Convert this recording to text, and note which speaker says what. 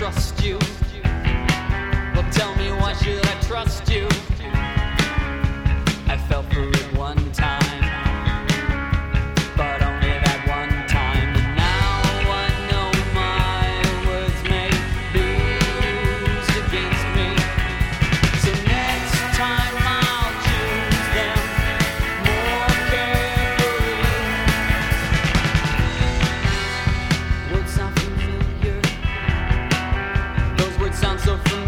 Speaker 1: trust you? Well, tell me, why should I trust you? I fell for it one time, but only that one time. And now I know my words may be used against me. So next time I'll choose them more carefully. Words sound familiar. Those words sound so familiar.